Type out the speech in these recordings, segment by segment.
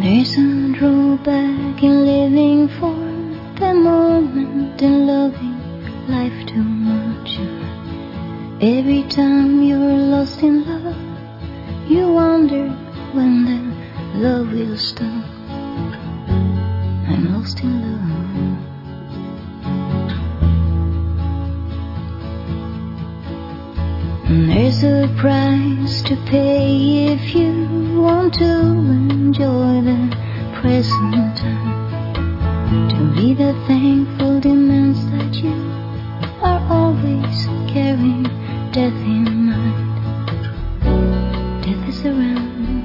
There's a drawback in living for the moment and loving life too much. Every time you're lost in love, you wonder when the love will stop. I'm lost in love. There's a price to pay if you want to enjoy the present time, to be the thankful demands that you are always carrying death in mind. Death is around.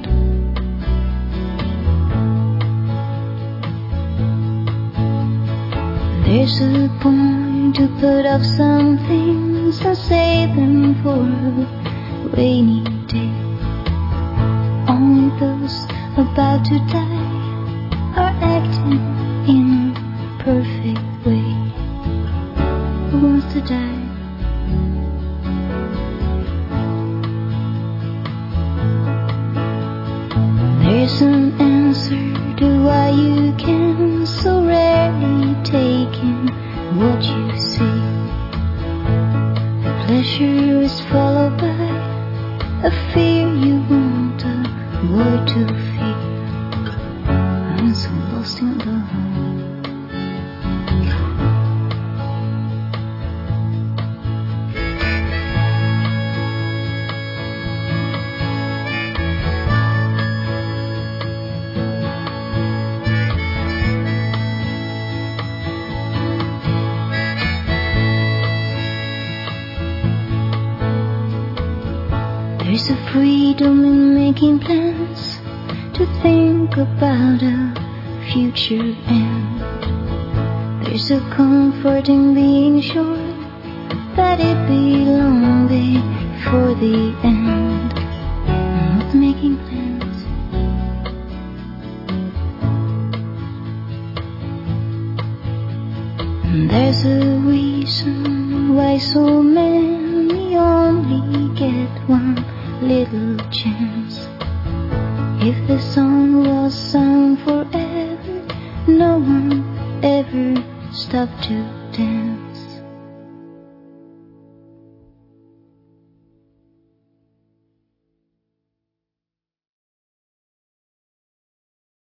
There's a point to put off some things and save them for a rainy day. Only those about to die are acting in a perfect way. Who wants to die? There's an answer to why you can so rarely take in what you see. The pleasure is followed by a fear you won't avoid to feel. I'm so lost in love. There's a freedom in making plans, to think about a future end. There's a comfort in being sure that it be long before the end. Not making plans. And there's a reason why so many only get one little chance. If the song was sung forever, no one ever stopped to dance.